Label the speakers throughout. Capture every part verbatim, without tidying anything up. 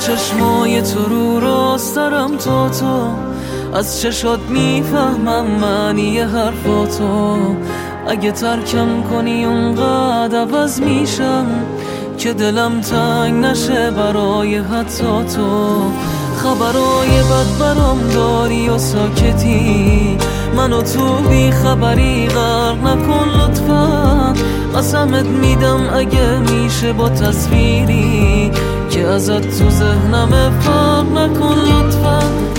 Speaker 1: چشمای تو رو راست دارم تا تو از چشات میفهمم معنی حرفاتو. اگه ترکم کنی اونقدر عوض میشم که دلم تنگ نشه برای حتی تو. خبرای بد برام داری و ساکتی، منو تو بی خبری غرق نکن لطفا. قسمت میدم اگه میشه با تصویری که ازت تو ذهنم فرق نکن لطفا.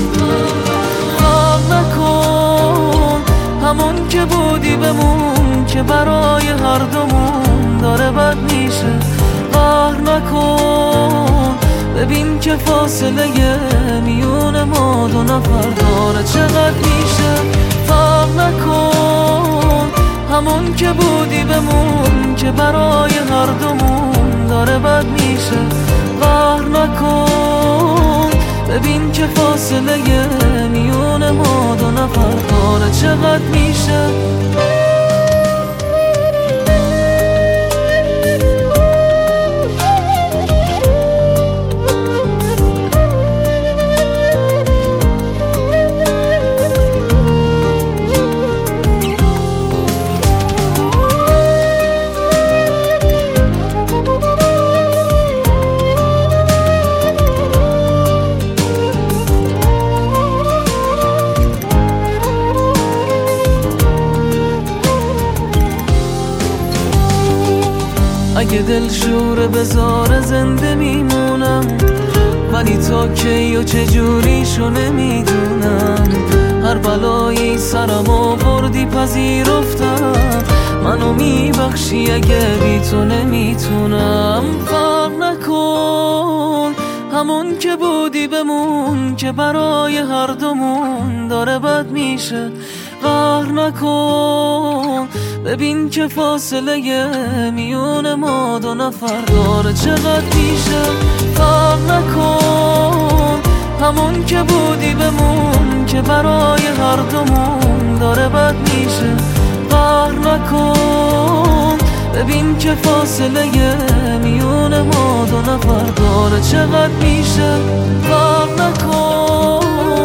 Speaker 1: فرق نکن، همون که بودی بمون که برای هر دومون داره بد میشه. قهر نکن، ببین که فاصله میون ما دو نفر داره چقدر میشه. فرق نکن، همون که بودی بمون که برای هر دومون داره بد میشه. قهر نکن، ببین که فاصله میون ما دو نفر داره چقدر میشه. اگه دل شوره بذاره زنده میمونم، ولی تا کی و چجوریشو نمیدونم. هر بلایی سرم آوردی پذیرفتم، منو میبخشی اگه بی تو نمیتونم. فرق نکن، همون که بودی بمون که برای هر دومون داره بد میشه. قهر نکن، ببین که فاصله میون ما دو نفر داره چقدر میشه. فرق نکن، همون که بودی بمون که برای هر دومون داره بد میشه. قهر نکن، ببین که فاصله میون ما دو نفر داره چقدر میشه. فرق نکن.